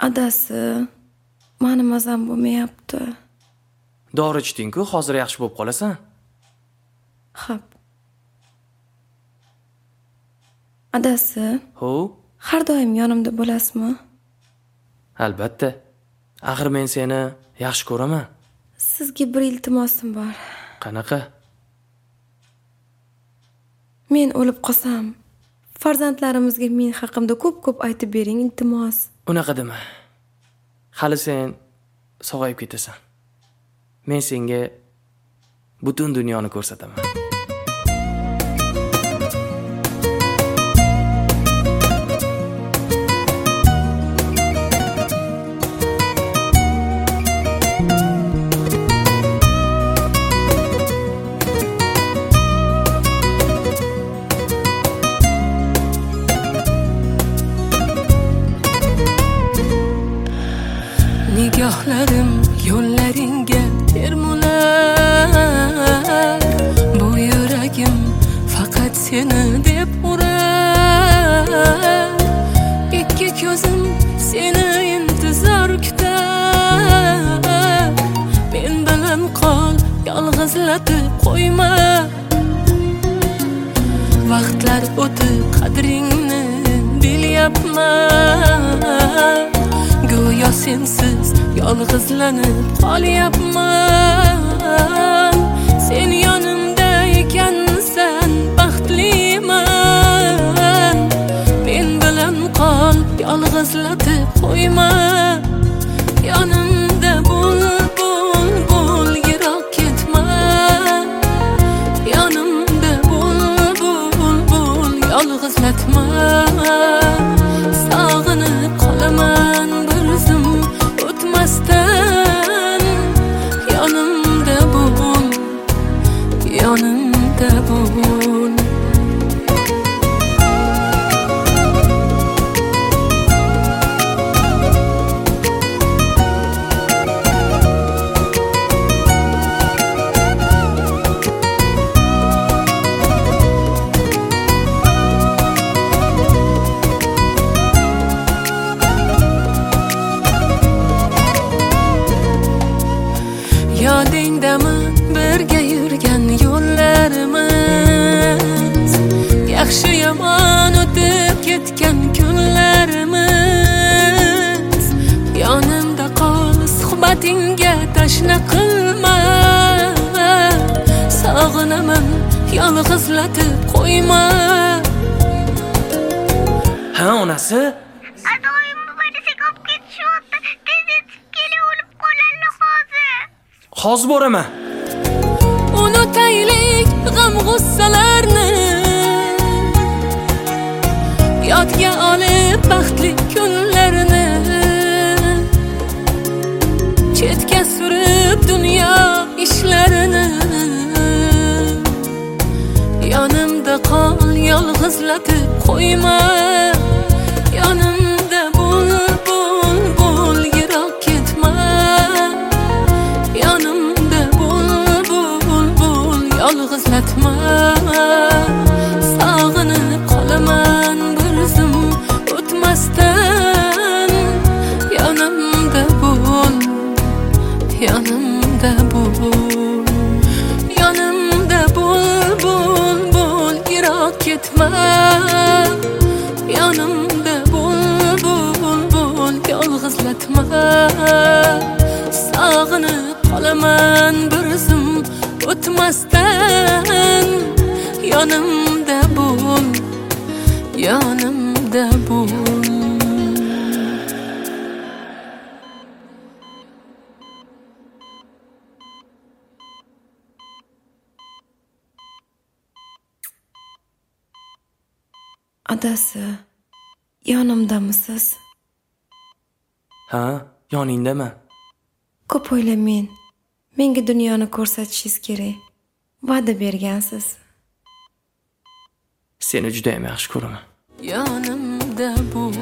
Adasi, meni mazam bo'lmayapti. Dori ichding-ku, hozir yaxshi bo'lib qolasan. Xo'p. Adasi, har doim yonimda bo'lasizmi? Albatta. Axir men seni yaxshi ko'raman. Sizga bir iltimosim bor. Qanaqa? Men o'lib qolsam, farzandlarimizga men haqimda ko'p aytib bering, iltimos. Unaqa dema. Hali sen sog'ayib ketasan. Men senga butun dunyoni ko'rsataman. Nigohlarim yo'llaringga termular, bu yuragim faqat seni deb urar. Ikki ko'zim seni intizor kutar. Men bilan qol, yolg'izlatib qo'yma. Vaqtlar o'tib qadringni bilyapman. Go'yo sensiz yolg'izlanib qolyapman. Sen yonimda ekansan, baxtliman. Men bilan qol, yolg'izlatib qo'yma. Yonimda bul, yiroq ketma. Yonimda bul, yolg'izlatma. Sog'inib qolaman bir zum o'tmasdan. Yonimda bul, yonimda bul. Yodingdami birga yurgan yo'llarimiz, yaxshi yomon o'tib ketgan kunlarimiz. Yonimda qol, suhbatingga tashna qilma. Sog'inaman, yolg'izlatib qo'yma. Ha, onasi? Adoyim buvadasiga olib ketishyapti. Tez yetib kela, o'lib qoladi hozir. Hozir boraman. Unutaylik g'am-g'ussalarni, yodga olib baxtli kunlarni. Chetga surib dunyo ishlarini. Yonimda qol, yolg'izlatib qo'yma. Yonimda bul, yiroq ketma. Yonimda bul, yolg'izlatma. Sog'inib qolaman bir zum o'tmasdan. Yonimda bul, yonimda bul. Yonimda bul, yiroq ketma. Yonimda bul, yolg'izlatma. Sog'inib qolaman bir zum o'tmasdan. Yonimda bul, yonimda bul. Adasi, yonimdamisiz? Ha, yoningdaman. Ko'p o'ylamang. Menga dunyoni ko'rsatishingiz kerak. Va'da bergansiz. Seni juda ham yaxshi ko'raman. Yonimda bul,